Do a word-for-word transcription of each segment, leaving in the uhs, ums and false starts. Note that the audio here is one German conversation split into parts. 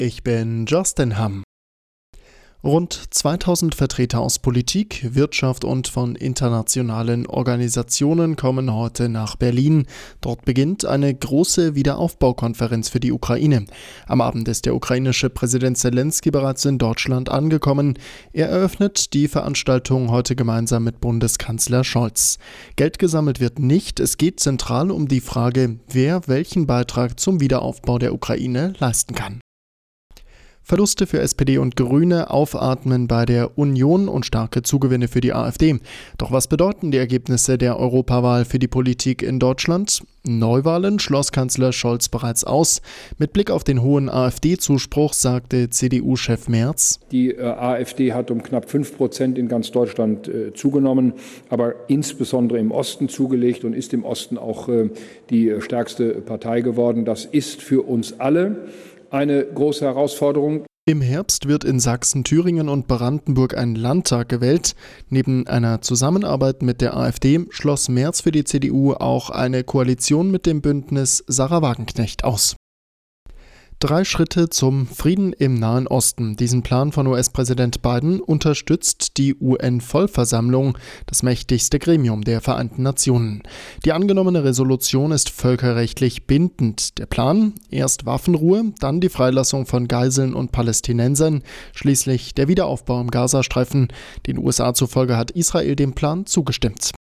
Ich bin Justin Hamm. Rund zweitausend Vertreter aus Politik, Wirtschaft und von internationalen Organisationen kommen heute nach Berlin. Dort beginnt eine große Wiederaufbaukonferenz für die Ukraine. Am Abend ist der ukrainische Präsident Selenskyj bereits in Deutschland angekommen. Er eröffnet die Veranstaltung heute gemeinsam mit Bundeskanzler Scholz. Geld gesammelt wird nicht. Es geht zentral um die Frage, wer welchen Beitrag zum Wiederaufbau der Ukraine leisten kann. Verluste für S P D und Grüne, Aufatmen bei der Union und starke Zugewinne für die AfD. Doch was bedeuten die Ergebnisse der Europawahl für die Politik in Deutschland? Neuwahlen schloss Kanzler Scholz bereits aus. Mit Blick auf den hohen AfD-Zuspruch sagte C D U-Chef Merz: Die äh, AfD hat um knapp fünf Prozent in ganz Deutschland äh, zugenommen, aber insbesondere im Osten zugelegt und ist im Osten auch äh, die äh, stärkste Partei geworden. Das ist für uns alle eine große Herausforderung. Im Herbst wird in Sachsen, Thüringen und Brandenburg ein Landtag gewählt. Neben einer Zusammenarbeit mit der AfD schloss Merz für die C D U auch eine Koalition mit dem Bündnis Sarah Wagenknecht aus. Drei Schritte zum Frieden im Nahen Osten. Diesen Plan von U S-Präsident Biden unterstützt die U N-Vollversammlung, das mächtigste Gremium der Vereinten Nationen. Die angenommene Resolution ist völkerrechtlich bindend. Der Plan: erst Waffenruhe, dann die Freilassung von Geiseln und Palästinensern, schließlich der Wiederaufbau im Gazastreifen. Den U S A zufolge hat Israel dem Plan zugestimmt.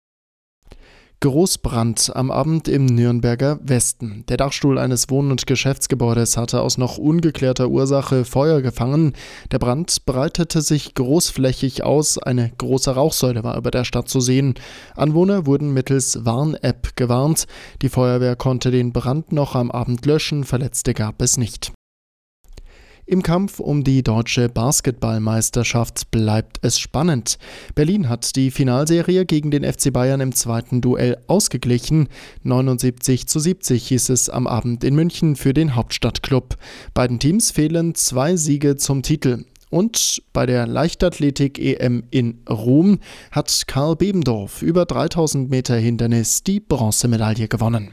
Großbrand am Abend im Nürnberger Westen. Der Dachstuhl eines Wohn- und Geschäftsgebäudes hatte aus noch ungeklärter Ursache Feuer gefangen. Der Brand breitete sich großflächig aus, eine große Rauchsäule war über der Stadt zu sehen. Anwohner wurden mittels Warn-App gewarnt. Die Feuerwehr konnte den Brand noch am Abend löschen, Verletzte gab es nicht. Im Kampf um die deutsche Basketballmeisterschaft bleibt es spannend. Berlin hat die Finalserie gegen den F C Bayern im zweiten Duell ausgeglichen. neunundsiebzig zu siebzig hieß es am Abend in München für den Hauptstadtklub. Beiden Teams fehlen zwei Siege zum Titel. Und bei der Leichtathletik-E M in Rom hat Karl Bebendorf über dreitausend Meter Hindernis die Bronzemedaille gewonnen.